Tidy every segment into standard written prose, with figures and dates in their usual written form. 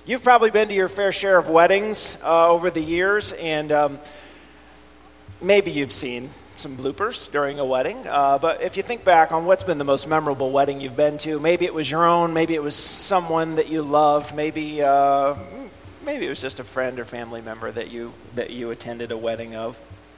You've probably been to your fair share of weddings over the years, and maybe you've seen some bloopers during a wedding. But if you think back on what's been the most memorable wedding you've been to, maybe it was your own, maybe it was someone that you loved, maybe it was just a friend or family member that you attended a wedding of.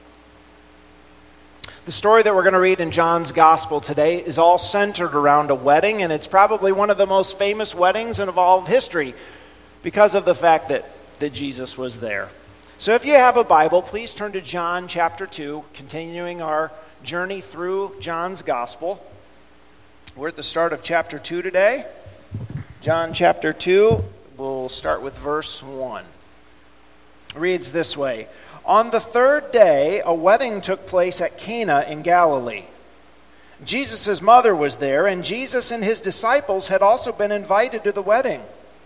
The story that we're going to read in John's Gospel today is all centered around a wedding, and it's probably one of the most famous weddings in all of history because of the fact that Jesus was there. So if you have a Bible, please turn to John chapter 2, continuing our journey through John's Gospel. We're at the start of chapter 2 today. John chapter 2, we'll start with verse 1. It reads this way: On the third day, a wedding took place at Cana in Galilee. Jesus' mother was there, and Jesus and his disciples had also been invited to the wedding.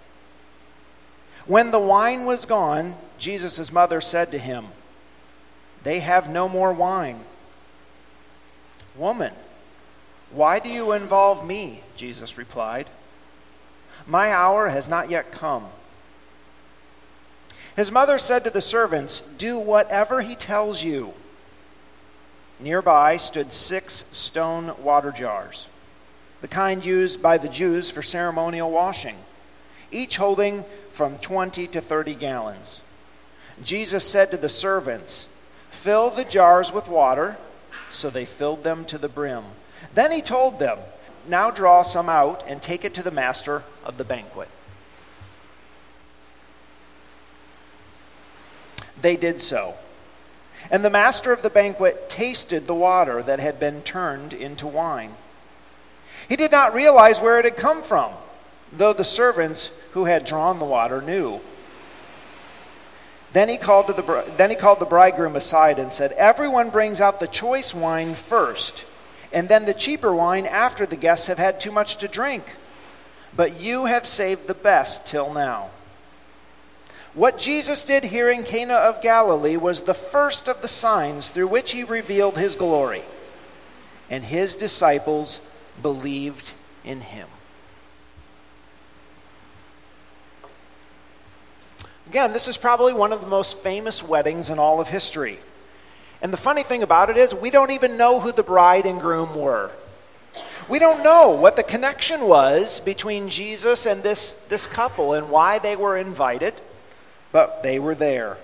When the wine was gone, Jesus' mother said to him, "They have no more wine." "Woman, why do you involve me?" Jesus replied. "My hour has not yet come." His mother said to the servants, "Do whatever he tells you." Nearby stood 6 stone water jars, the kind used by the Jews for ceremonial washing, each holding from 20 to 30 gallons. Jesus said to the servants, "Fill the jars with water." So they filled them to the brim. Then he told them, "Now draw some out and take it to the master of the banquet." They did so. And the master of the banquet tasted the water that had been turned into wine. He did not realize where it had come from, though the servants who had drawn the water knew. Then he called the bridegroom aside and said, "Everyone brings out the choice wine first, and then the cheaper wine after the guests have had too much to drink. But you have saved the best till now." What Jesus did here in Cana of Galilee was the first of the signs through which he revealed his glory, and his disciples believed in him. Again, this is probably one of the most famous weddings in all of history. And the funny thing about it is we don't even know who the bride and groom were. We don't know what the connection was between Jesus and this couple and why they were invited, but they were there.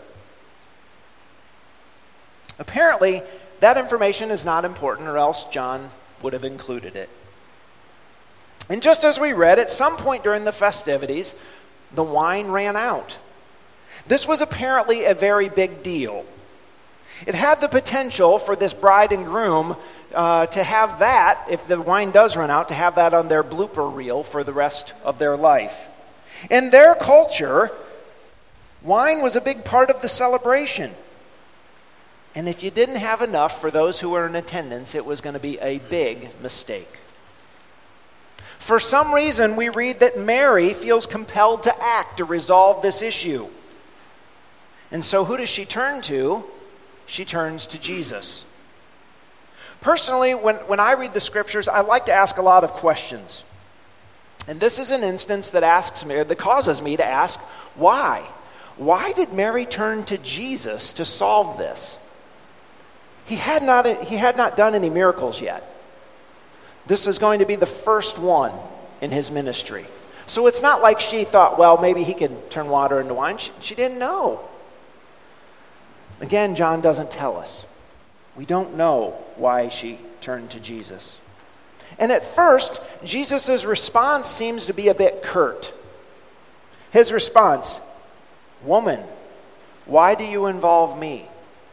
Apparently, that information is not important, or else John would have included it. And just as we read, at some point during the festivities, the wine ran out. This was apparently a very big deal. It had the potential for this bride and groom to have that, if the wine does run out, to have that on their blooper reel for the rest of their life. In their culture, wine was a big part of the celebration. And if you didn't have enough for those who were in attendance, it was going to be a big mistake. For some reason, we read that Mary feels compelled to act to resolve this issue. And so who does she turn to? She turns to Jesus. Personally, when I read the scriptures, I like to ask a lot of questions. And this is an instance that causes me to ask, why? Why did Mary turn to Jesus to solve this? He had not done any miracles yet. This is going to be the first one in his ministry. So it's not like she thought, well, maybe he can turn water into wine. She didn't know. Again, John doesn't tell us. We don't know why she turned to Jesus. And at first, Jesus' response seems to be a bit curt. His response, "Woman, why do you involve me?"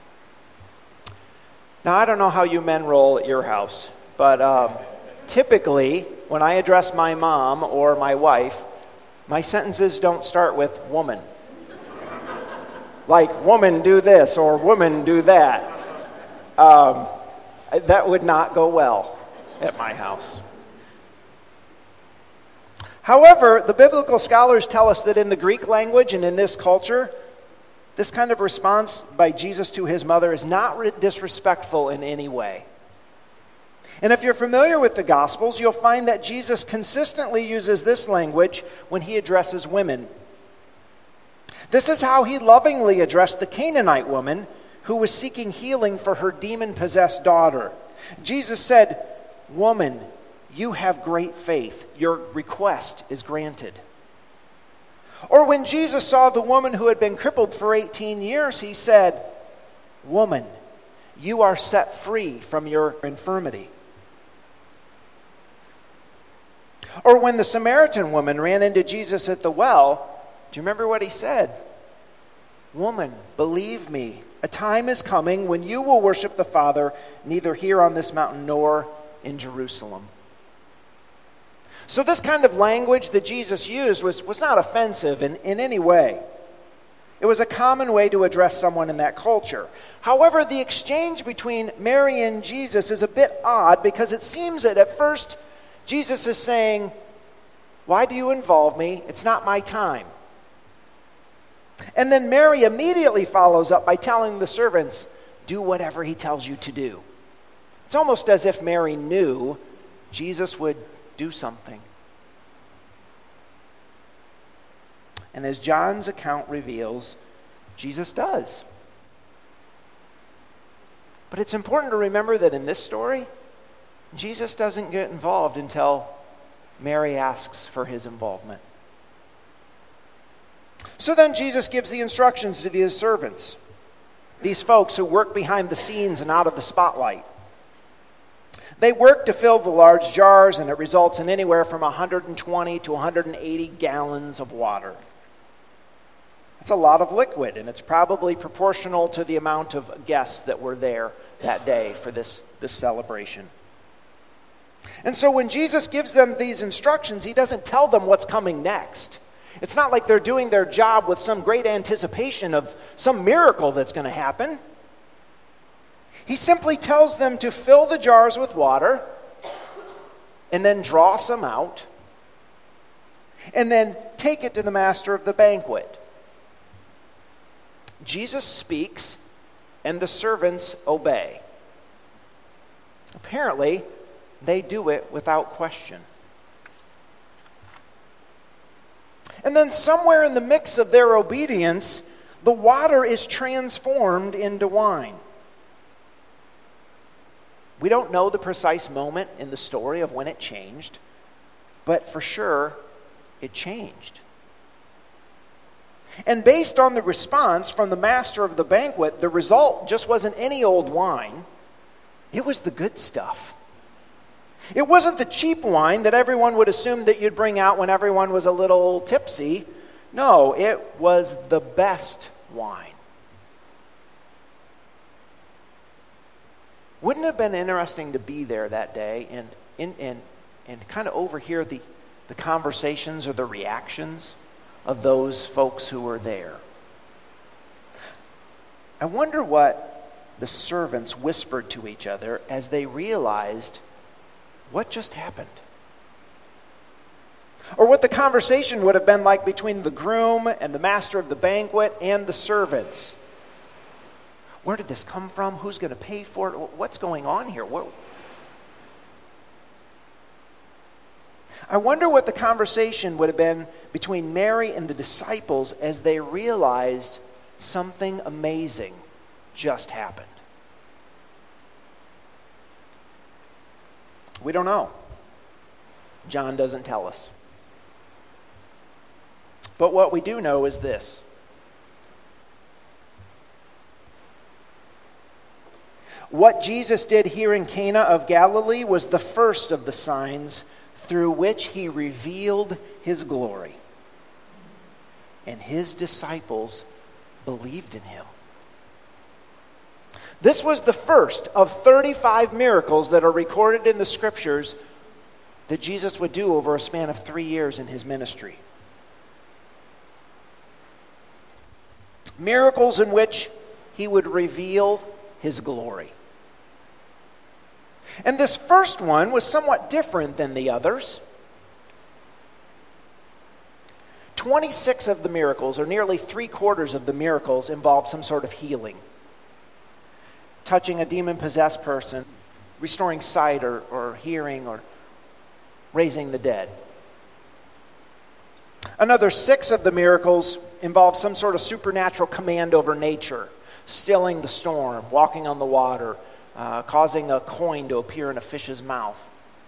Now, I don't know how you men roll at your house, but typically, when I address my mom or my wife, my sentences don't start with "woman." Like, "woman, do this," or "woman, do that." That would not go well at my house. However, the biblical scholars tell us that in the Greek language and in this culture, this kind of response by Jesus to his mother is not disrespectful in any way. And if you're familiar with the Gospels, you'll find that Jesus consistently uses this language when he addresses women. This is how he lovingly addressed the Canaanite woman who was seeking healing for her demon-possessed daughter. Jesus said, "Woman, you have great faith. Your request is granted." Or when Jesus saw the woman who had been crippled for 18 years, he said, "Woman, you are set free from your infirmity." Or when the Samaritan woman ran into Jesus at the well, do you remember what he said? "Woman, believe me, a time is coming when you will worship the Father neither here on this mountain nor in Jerusalem." So this kind of language that Jesus used was not offensive in any way. It was a common way to address someone in that culture. However, the exchange between Mary and Jesus is a bit odd because it seems that at first Jesus is saying, "Why do you involve me? It's not my time." And then Mary immediately follows up by telling the servants, "Do whatever he tells you to do." It's almost as if Mary knew Jesus would do something. And as John's account reveals, Jesus does. But it's important to remember that in this story, Jesus doesn't get involved until Mary asks for his involvement. So then Jesus gives the instructions to his servants, these folks who work behind the scenes and out of the spotlight. They work to fill the large jars, and it results in anywhere from 120 to 180 gallons of water. That's a lot of liquid, and it's probably proportional to the amount of guests that were there that day for this celebration. And so when Jesus gives them these instructions, he doesn't tell them what's coming next. It's not like they're doing their job with some great anticipation of some miracle that's going to happen. He simply tells them to fill the jars with water and then draw some out and then take it to the master of the banquet. Jesus speaks and the servants obey. Apparently, they do it without question. And then somewhere in the mix of their obedience, the water is transformed into wine. We don't know the precise moment in the story of when it changed, but for sure, it changed. And based on the response from the master of the banquet, the result just wasn't any old wine. It was the good stuff. It wasn't the cheap wine that everyone would assume that you'd bring out when everyone was a little tipsy. No, it was the best wine. Wouldn't it have been interesting to be there that day and kind of overhear the conversations or the reactions of those folks who were there? I wonder what the servants whispered to each other as they realized what just happened. Or what the conversation would have been like between the groom and the master of the banquet and the servants. Where did this come from? Who's going to pay for it? What's going on here? I wonder what the conversation would have been between Mary and the disciples as they realized something amazing just happened. We don't know. John doesn't tell us. But what we do know is this. What Jesus did here in Cana of Galilee was the first of the signs through which he revealed his glory. And his disciples believed in him. This was the first of 35 miracles that are recorded in the scriptures that Jesus would do over a span of 3 years in his ministry. Miracles in which he would reveal his glory. And this first one was somewhat different than the others. 26 of the miracles, or nearly 3/4 of the miracles, involved some sort of healing. Touching a demon-possessed person, restoring sight or hearing, or raising the dead. Another 6 of the miracles involves some sort of supernatural command over nature, stilling the storm, walking on the water, causing a coin to appear in a fish's mouth.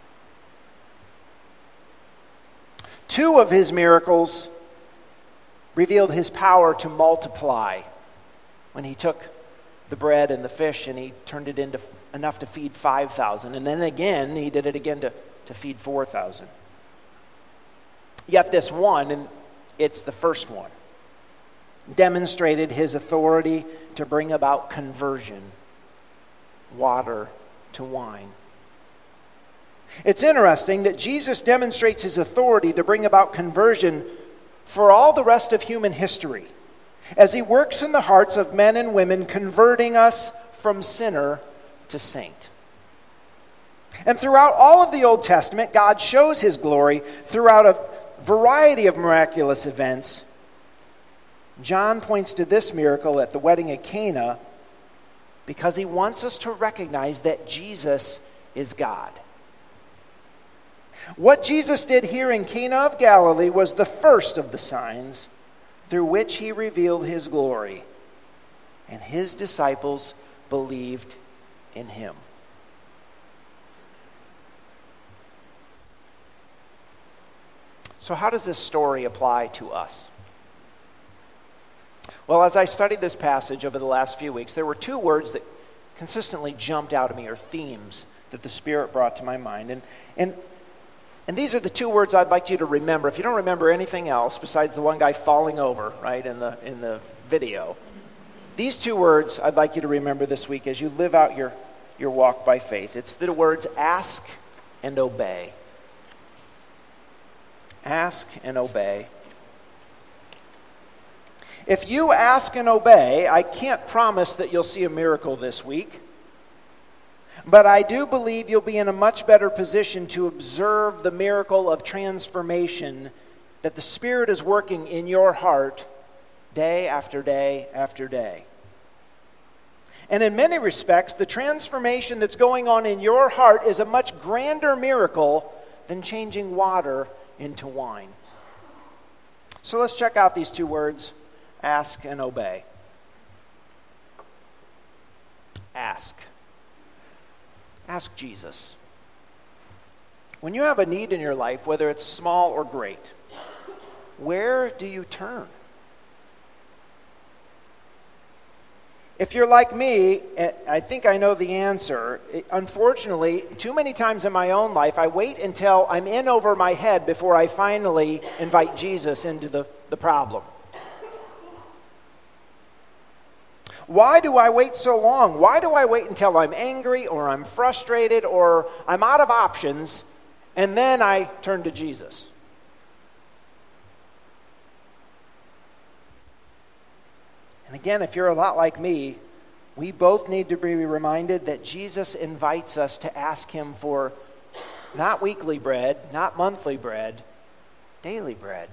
2 of his miracles revealed his power to multiply when he took the bread and the fish and he turned it into enough to feed 5,000. And then again, he did it again to feed 4,000. Yet this one, and it's the first one, demonstrated his authority to bring about conversion, water to wine. It's interesting that Jesus demonstrates his authority to bring about conversion for all the rest of human history, as he works in the hearts of men and women, converting us from sinner to saint. And throughout all of the Old Testament, God shows his glory throughout a variety of miraculous events. John points to this miracle at the wedding at Cana because he wants us to recognize that Jesus is God. What Jesus did here in Cana of Galilee was the first of the signs through which he revealed his glory, and his disciples believed in him. So how does this story apply to us? Well, as I studied this passage over the last few weeks, there were 2 words that consistently jumped out at me, or themes that the Spirit brought to my mind. And these are the 2 words I'd like you to remember. If you don't remember anything else besides the one guy falling over, right, in the video, these 2 words I'd like you to remember this week as you live out your walk by faith. It's the words ask and obey. Ask and obey. If you ask and obey, I can't promise that you'll see a miracle this week, but I do believe you'll be in a much better position to observe the miracle of transformation that the Spirit is working in your heart day after day after day. And in many respects, the transformation that's going on in your heart is a much grander miracle than changing water into wine. So let's check out these 2 words, ask and obey. Ask. Ask Jesus. When you have a need in your life, whether it's small or great, where do you turn? If you're like me, I think I know the answer. Unfortunately, too many times in my own life, I wait until I'm in over my head before I finally invite Jesus into the problem. Why do I wait so long? Why do I wait until I'm angry or I'm frustrated or I'm out of options and then I turn to Jesus? And again, if you're a lot like me, we both need to be reminded that Jesus invites us to ask him for not weekly bread, not monthly bread, daily bread.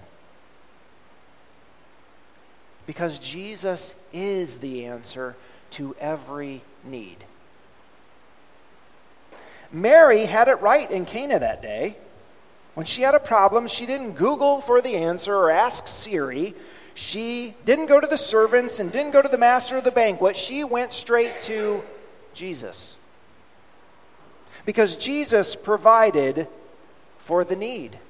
Because Jesus is the answer to every need. Mary had it right in Cana that day. When she had a problem, she didn't Google for the answer or ask Siri. She didn't go to the servants and didn't go to the master of the banquet. She went straight to Jesus. Because Jesus provided for the need.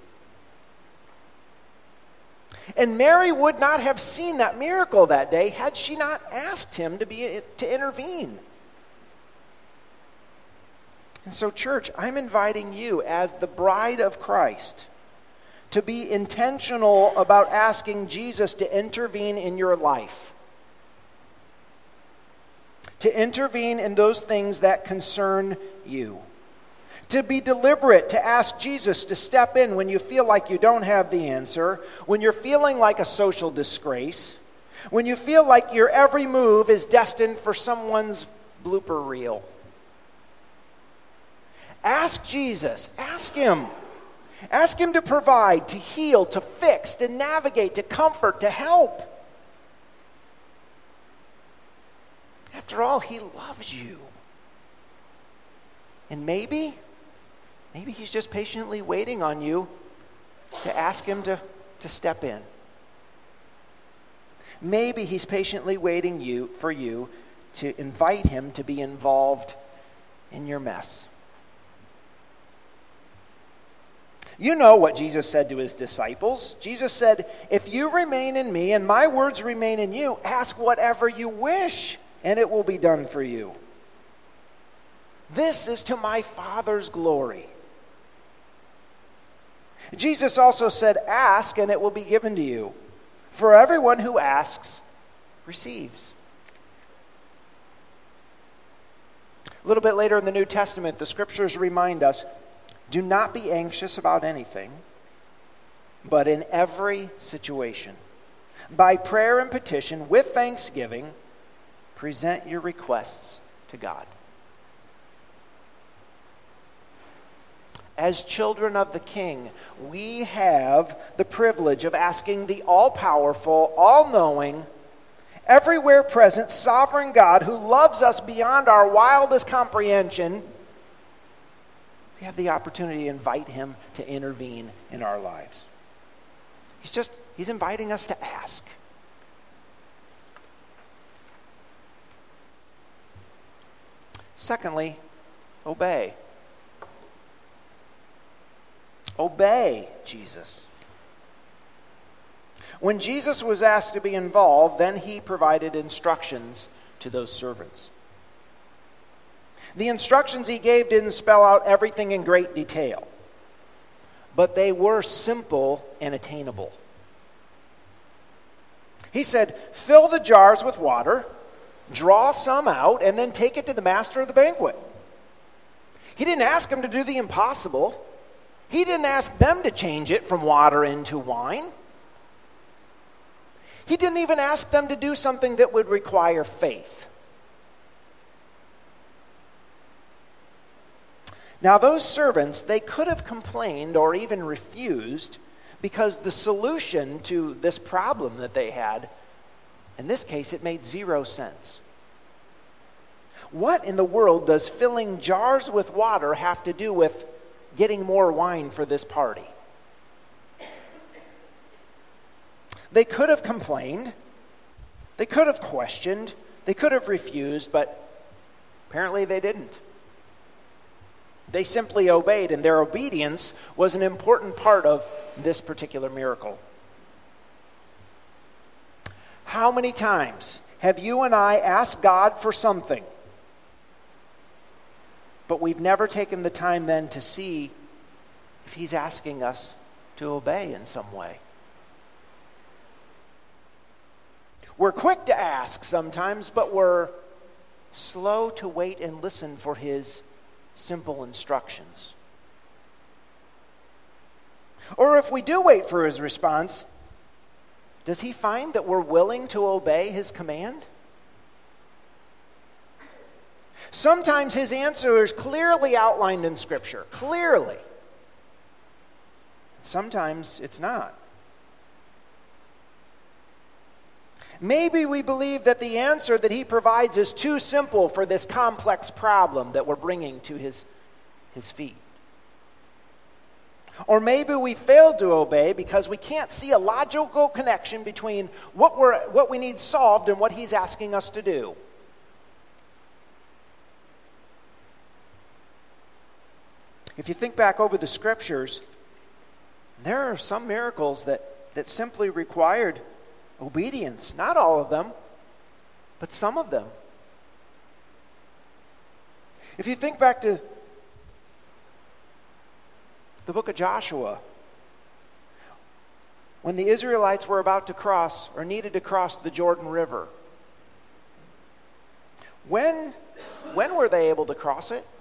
And Mary would not have seen that miracle that day had she not asked him to intervene. And so, church, I'm inviting you as the bride of Christ to be intentional about asking Jesus to intervene in your life. To intervene in those things that concern you. To be deliberate, to ask Jesus to step in when you feel like you don't have the answer, when you're feeling like a social disgrace, when you feel like your every move is destined for someone's blooper reel. Ask Jesus, ask him. Ask him to provide, to heal, to fix, to navigate, to comfort, to help. After all, he loves you. And maybe he's just patiently waiting on you to ask him to step in. Maybe he's patiently waiting for you to invite him to be involved in your mess. You know what Jesus said to his disciples. Jesus said, "If you remain in me and my words remain in you, ask whatever you wish, and it will be done for you. This is to my Father's glory." Jesus also said, "Ask, and it will be given to you. For everyone who asks, receives." A little bit later in the New Testament, the scriptures remind us, "Do not be anxious about anything, but in every situation, by prayer and petition, with thanksgiving, present your requests to God." As children of the King, we have the privilege of asking the all-powerful, all-knowing, everywhere present, sovereign God who loves us beyond our wildest comprehension. We have the opportunity to invite him to intervene in our lives. He's inviting us to ask. Secondly, obey. Obey Jesus. When Jesus was asked to be involved, then he provided instructions to those servants. The instructions he gave didn't spell out everything in great detail, but they were simple and attainable. He said, "Fill the jars with water, draw some out, and then take it to the master of the banquet." He didn't ask them to do the impossible. He didn't ask them to change it from water into wine. He didn't even ask them to do something that would require faith. Now, those servants, they could have complained or even refused because the solution to this problem that they had, in this case, it made 0 sense. What in the world does filling jars with water have to do with getting more wine for this party? They could have complained, they could have questioned, they could have refused, but apparently they didn't. They simply obeyed, and their obedience was an important part of this particular miracle. How many times have you and I asked God for something, but we've never taken the time then to see if he's asking us to obey in some way? We're quick to ask sometimes, but we're slow to wait and listen for his simple instructions. Or if we do wait for his response, does he find that we're willing to obey his command? Sometimes his answer is clearly outlined in Scripture, clearly. Sometimes it's not. Maybe we believe that the answer that he provides is too simple for this complex problem that we're bringing to his feet. Or maybe we failed to obey because we can't see a logical connection between what we need solved and what he's asking us to do. If you think back over the Scriptures, there are some miracles that simply required obedience. Not all of them, but some of them. If you think back to the book of Joshua, when the Israelites were about to cross or needed to cross the Jordan River, when were they able to cross it?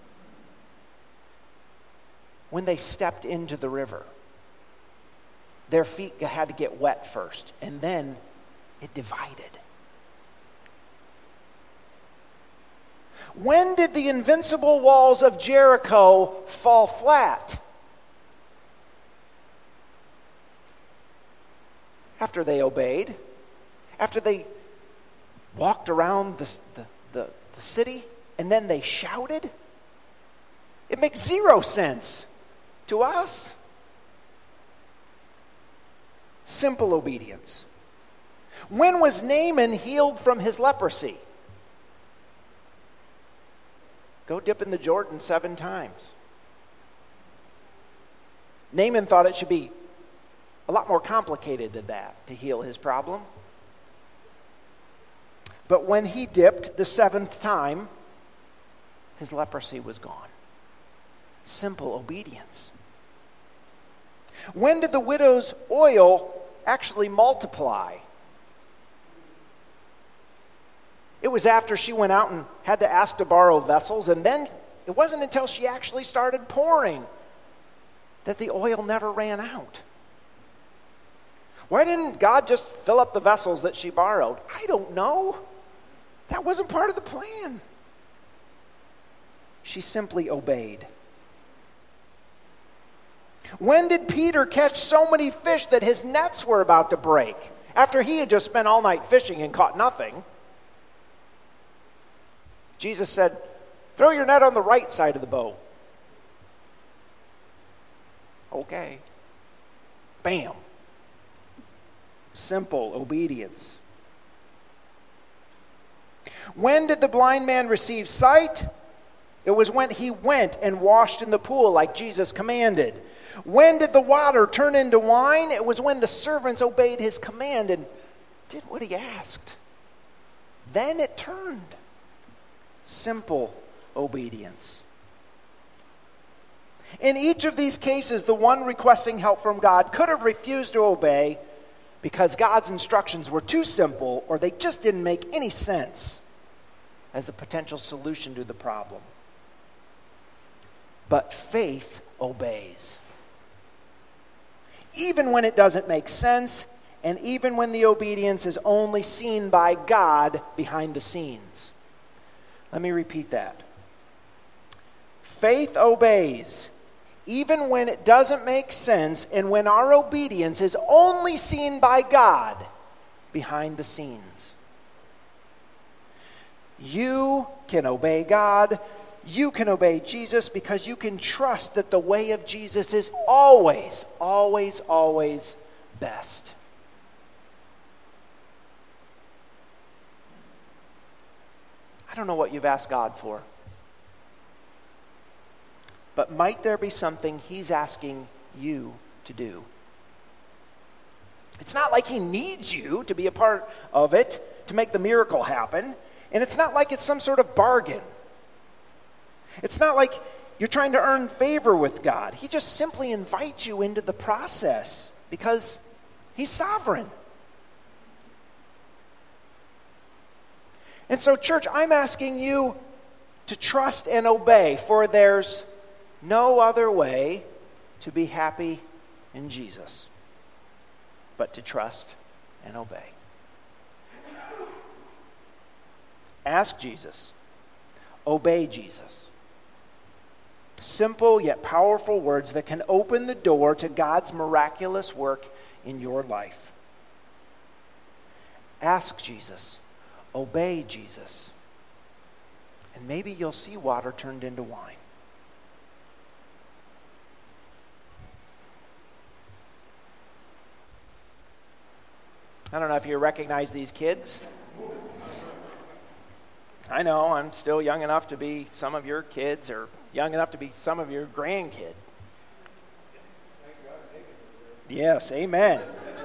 When they stepped into the river. Their feet had to get wet first, and then it divided. When did the invincible walls of Jericho fall flat? After they obeyed, after they walked around the city, and then they shouted. It makes 0 sense to us. Simple obedience. When was Naaman healed from his leprosy? Go dip in the Jordan 7 times. Naaman thought it should be a lot more complicated than that to heal his problem. But when he dipped the 7th time, his leprosy was gone. Simple obedience. When did the widow's oil actually multiply? It was after she went out and had to ask to borrow vessels, and then it wasn't until she actually started pouring that the oil never ran out. Why didn't God just fill up the vessels that she borrowed? I don't know. That wasn't part of the plan. She simply obeyed. When did Peter catch so many fish that his nets were about to break after he had just spent all night fishing and caught nothing? Jesus said, "Throw your net on the right side of the boat." Okay. Bam. Simple obedience. When did the blind man receive sight? It was when he went and washed in the pool like Jesus commanded. When did the water turn into wine? It was when the servants obeyed his command and did what he asked. Then it turned. Simple obedience. In each of these cases, the one requesting help from God could have refused to obey because God's instructions were too simple or they just didn't make any sense as a potential solution to the problem. But faith obeys. Even when it doesn't make sense, and even when the obedience is only seen by God behind the scenes. Let me repeat that. Faith obeys, even when it doesn't make sense, and when our obedience is only seen by God behind the scenes. You can obey God. You can obey Jesus because you can trust that the way of Jesus is always, always, always best. I don't know what you've asked God for, but might there be something he's asking you to do? It's not like he needs you to be a part of it to make the miracle happen, and it's not like it's some sort of bargain. It's not like you're trying to earn favor with God. He just simply invites you into the process because he's sovereign. And so, church, I'm asking you to trust and obey, for there's no other way to be happy in Jesus but to trust and obey. Ask Jesus. Obey Jesus. Simple yet powerful words that can open the door to God's miraculous work in your life. Ask Jesus. Obey Jesus. And maybe you'll see water turned into wine. I don't know if you recognize these kids. I know I'm still young enough to be some of your kids or young enough to be some of your grandkid. Yes, amen.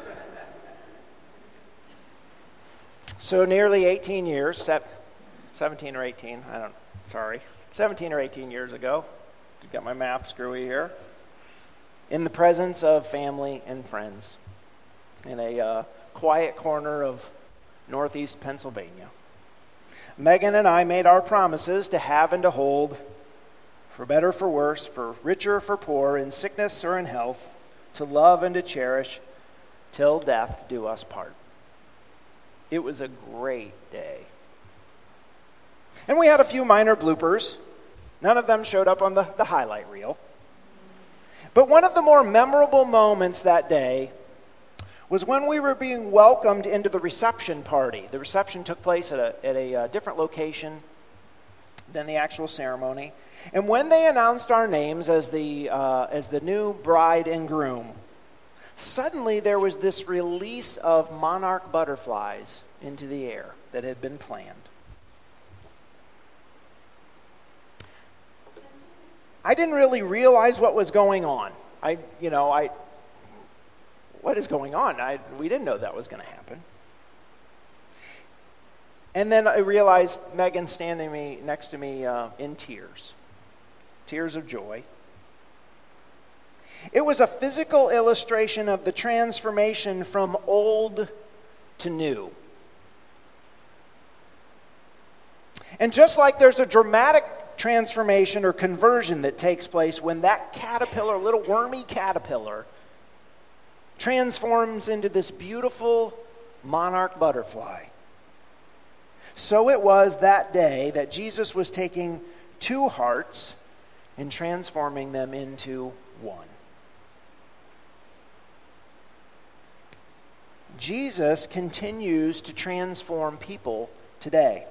So nearly 18 years, 17 or 18, 17 or 18 years ago, got my math screwy here, in the presence of family and friends in a quiet corner of northeast Pennsylvania, Megan and I made our promises to have and to hold, for better, for worse, for richer, for poor, in sickness or in health, to love and to cherish, till death do us part. It was a great day. And we had a few minor bloopers. None of them showed up on the highlight reel. But one of the more memorable moments that day was when we were being welcomed into the reception party. The reception took place at a different location than the actual ceremony. And when they announced our names as the new bride and groom, suddenly there was this release of monarch butterflies into the air that had been planned. I didn't really realize what was going on. What is going on? We didn't know that was going to happen. And then I realized Megan standing next to me in tears of joy. It was a physical illustration of the transformation from old to new. And just like there's a dramatic transformation or conversion that takes place when that caterpillar, little wormy caterpillar, transforms into this beautiful monarch butterfly, so it was that day that Jesus was taking two hearts and transforming them into one. Jesus continues to transform people today.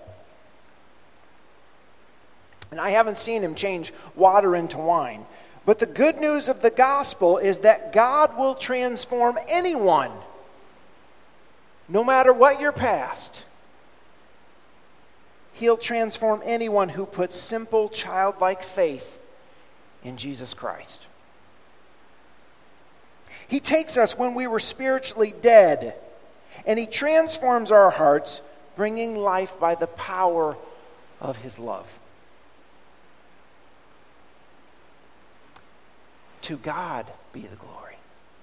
And I haven't seen him change water into wine. But the good news of the gospel is that God will transform anyone, no matter what your past. He'll transform anyone who puts simple, childlike faith in Jesus Christ. He takes us when we were spiritually dead, and he transforms our hearts, bringing life by the power of his love. To God be the glory.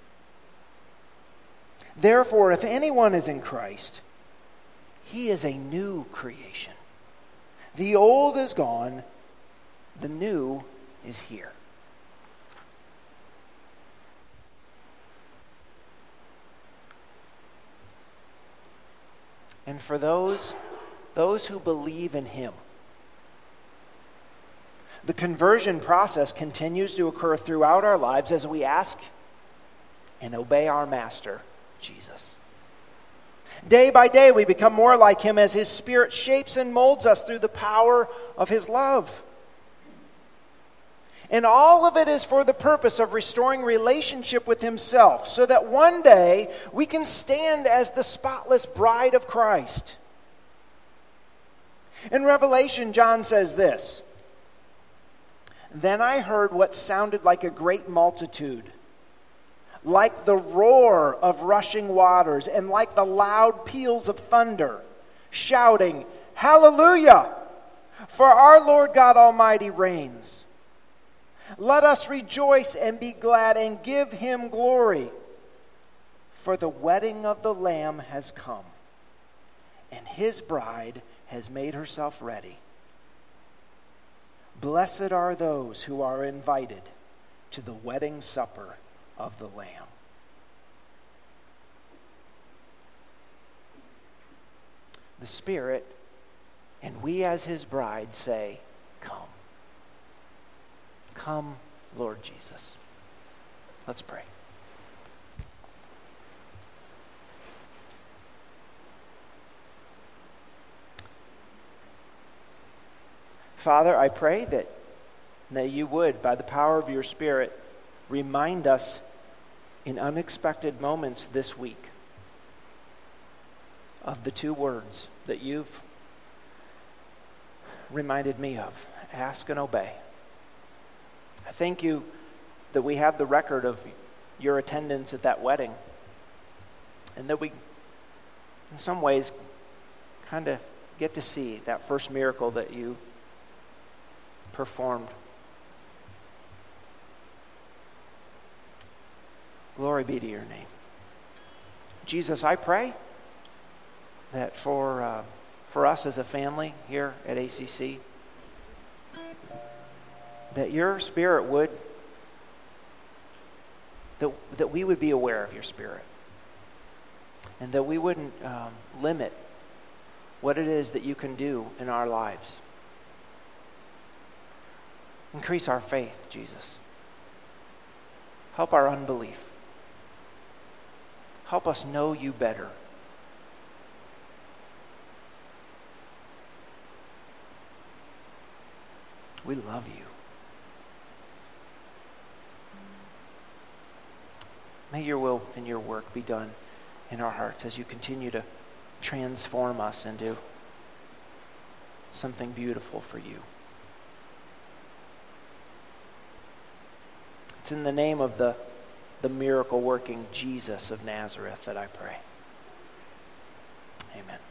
Therefore, if anyone is in Christ, he is a new creation. The old is gone, the new is here. And for those who believe in him, the conversion process continues to occur throughout our lives as we ask and obey our Master, Jesus. Day by day, we become more like him as his Spirit shapes and molds us through the power of his love. And all of it is for the purpose of restoring relationship with himself, so that one day we can stand as the spotless bride of Christ. In Revelation, John says this, "Then I heard what sounded like a great multitude, like the roar of rushing waters and like the loud peals of thunder, shouting, 'Hallelujah! For our Lord God Almighty reigns. Let us rejoice and be glad and give him glory. For the wedding of the Lamb has come, and his bride has made herself ready. Blessed are those who are invited to the wedding supper of the Lamb.'" The Spirit and we as his bride say, "Come. Come, Lord Jesus." Let's pray. Father, I pray that you would, by the power of your Spirit, remind us in unexpected moments this week of the two words that you've reminded me of: ask and obey. I thank you that we have the record of your attendance at that wedding, and that we, in some ways, kind of get to see that first miracle that you performed. Glory be to your name. Jesus, I pray that for us as a family here at ACC, that your Spirit would, that we would be aware of your Spirit, and that we wouldn't limit what it is that you can do in our lives. Increase our faith, Jesus. Help our unbelief. Help us know you better. We love you. May your will and your work be done in our hearts as you continue to transform us into something beautiful for you. It's in the name of the miracle-working Jesus of Nazareth that I pray. Amen.